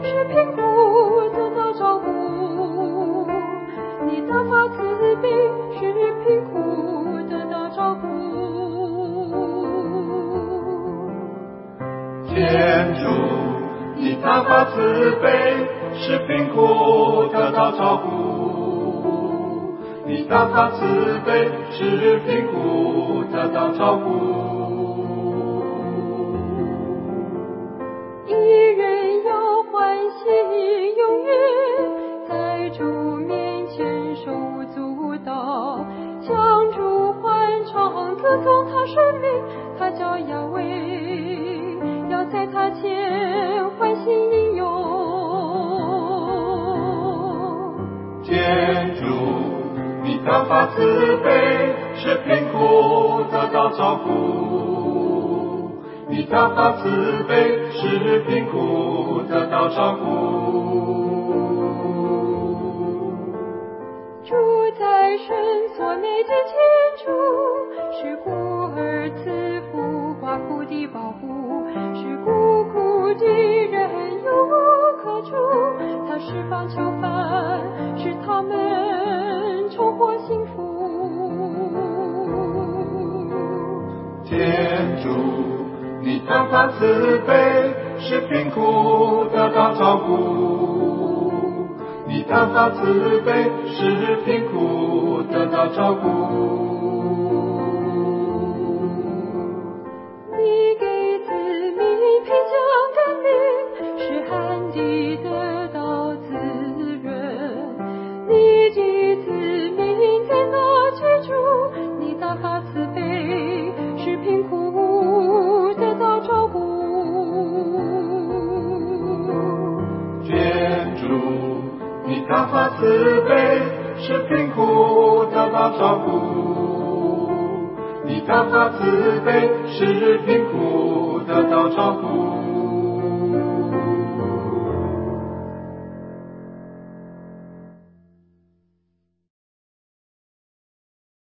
是贫苦得到照顾。你大发慈悲，是贫苦得到照顾。 天主，你大发慈悲，使贫苦得到照顾。你大发慈悲，使贫苦得到照顾。 一人要欢喜踊跃，在主面前手足蹈，向主欢唱，歌颂他生命，他叫雅威，要在他前欢喜应用。 天主，你大发慈悲，使贫苦得到照顾。你大发慈悲，使贫苦得到照顾。 主在神所美的天主，是孤儿慈父寡妇的保护，是孤苦的人有无可助。他释放囚犯，使他们重获幸福。 天主，你大发慈悲，使贫苦得到照顾。你大发慈悲，使贫苦得到照顾。 你给子民培养甘霖，使旱地得到滋润。你的子民在那居住，你大发慈悲，使贫苦得到照顾。 天主，你大发慈悲，使贫苦得到照顾。你大发慈悲，使贫苦得到照顾。